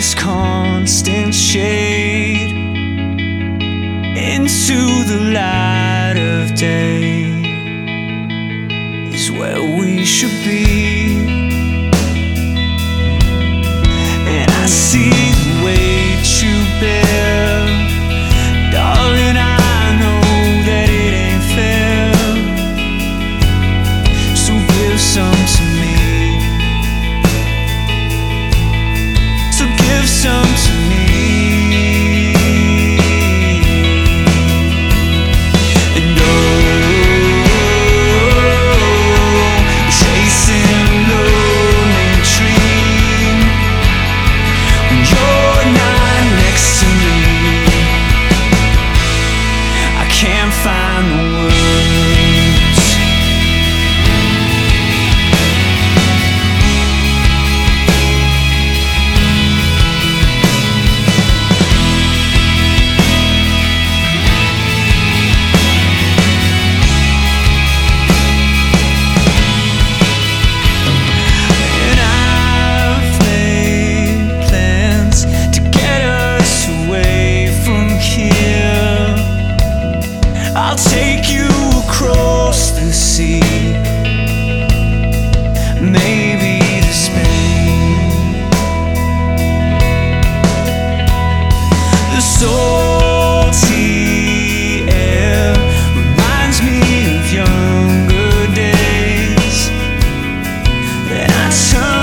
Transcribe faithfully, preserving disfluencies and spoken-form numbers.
this constant shade into the light of day is where we should be. And I see the weight you bear, darling, I know that it ain't fair. So give some to me, so give some to me. And oh, chasing a lonely dream when you're not next to me, I can't find the words. And I've made plans to get us away from here. I'll take you across the sea, maybe to Spain. The salty air reminds me of younger days, and I turn